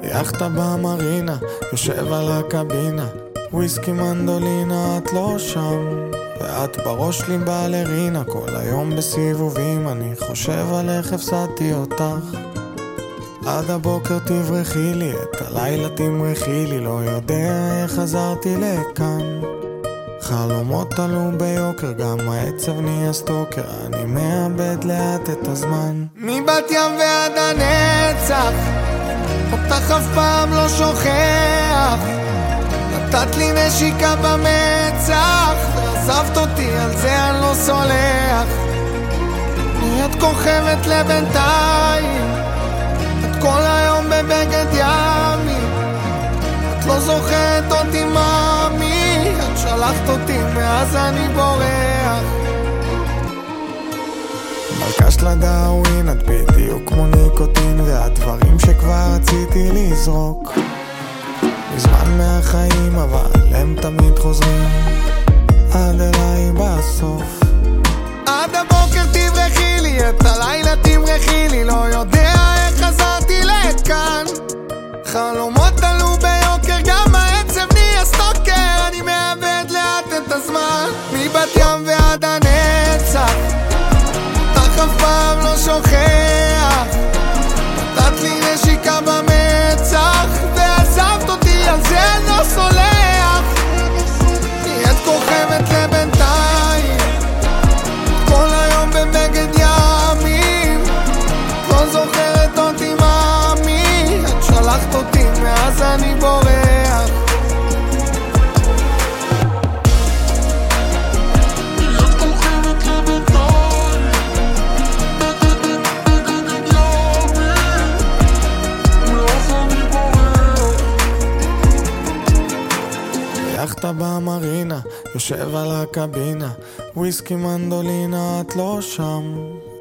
ביאכטה במרינה, יושב על הקבינה, וויסקי מנדולינה, את לא שם ואת בראש לי בלרינה, כל היום בסיבובים אני חושב על איך הפסדתי אותך. עד הבוקר תברחי לי, את הלילה תמרחי לי, לא יודע איך חזרתי לכאן. חלומות עלו ביוקר, גם העצב נהיה סטוקר, אני מאבד לאט את הזמן. מבת ים ועד הנצח, אותך אף פעם לא שוכח, נתת לי נשיקה במצח, ועזבת אותי, על זה אני לא סולח. נהיית כוכבת לבינתיים, את כל היום בבגד ימי, את לא זוכרת אותי מאמי, את שלחת אותי מאז אני בורח. מלכה של הדאווין, את בדיוק כמו ניקוטין, והדברים שכבר רציתי לזרוק מזמן מהחיים, אבל הם תמיד חוזרים עד אליי בסוף. עד הבוקר תברחי לי, את הלילה תמרחי לי, לא יודע איך חזרתי לכאן. חלומות עלו ביוקר, גם העצב נהיה סטוקר, אני מאבד לאט את הזמן. מבת ים ועד הנצח, אותך אף פעם לא שוכח, נתת לי נשיקה במצח, ועזבת אותי, על זה אני לא סולח. נהיית כוכבת לבינתיים, כל היום בבגד ימים, לא זוכרת אותי מאמי, את שלחת אותי מאז אני בורח. ביאכטה במרינה, יושב על הקבינה, וויסקי מנדולינה, את לא שם